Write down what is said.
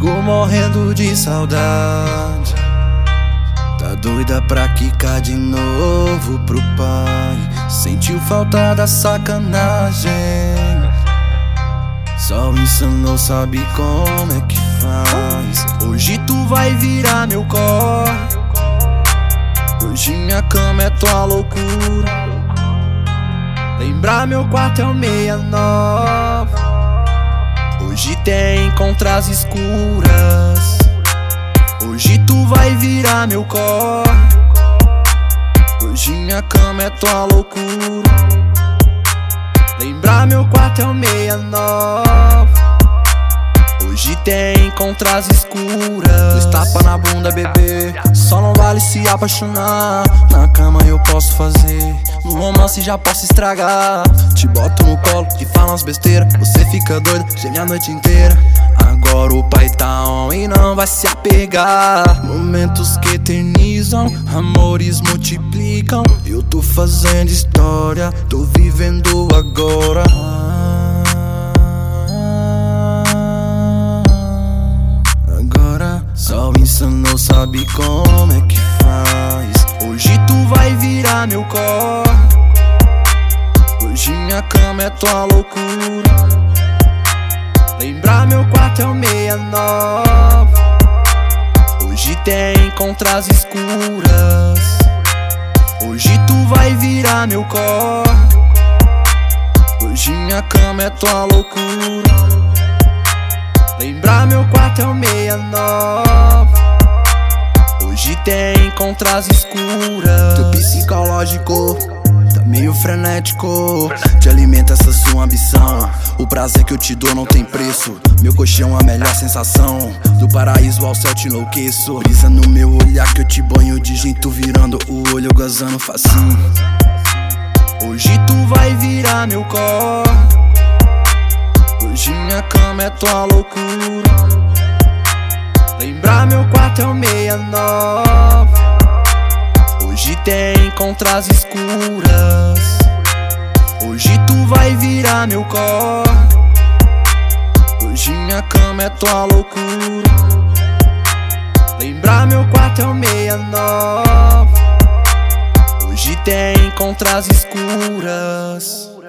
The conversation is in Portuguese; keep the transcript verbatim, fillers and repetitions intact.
ligou morrendo de saudade. Tá doida pra quicar de novo pro pai. Sentiu falta da sacanagem. Só o insano sabe como é que faz. Hoje tu vai virar meu corpo. Hoje minha cama é tua loucura. Lembrar meu quarto é o meia nove. Hoje tem encontras escuras. Hoje tu vai virar meu corpo. Hoje minha cama é tua loucura. Lembrar meu quarto é o meia nove. Hoje tem encontras escuras. Dois tapa na bunda, bebê. Só não vale se apaixonar. Na cama eu posso fazer, no romance já posso estragar. Te boto no colo e fala umas besteira. Você fica doida, geme a noite inteira. Agora o pai tá on e não vai se apegar. Momentos que eternizam, amores multiplicam. Eu tô fazendo história, tô vivendo agora. Agora só o insano sabe como é que faz. Hoje tu vai virar meu corpo. Hoje minha cama é tua loucura. Lembrar meu quarto é o meia nove. Hoje tem encontras escuras. Hoje tu vai virar meu corpo. Hoje minha cama é tua loucura. Lembrar meu quarto é o meia nove. Hoje tem encontras escuras. Teu psicológico tá meio frenético. Te alimenta essa sua ambição. O prazer que eu te dou não tem preço. Meu colchão a melhor sensação. Do paraíso ao céu te enlouqueço. Brisa no meu olhar que eu te banho de jeito virando o olho, gozando facinho. Hoje tu vai virar meu corpo. Hoje minha cama é tua loucura. Lembrar meu quarto é o meia nove. Hoje tem encontras escuras. Hoje tu vai virar meu corpo. Hoje minha cama é tua loucura. Lembrar meu quarto é o meia nove. Hoje tem encontras escuras.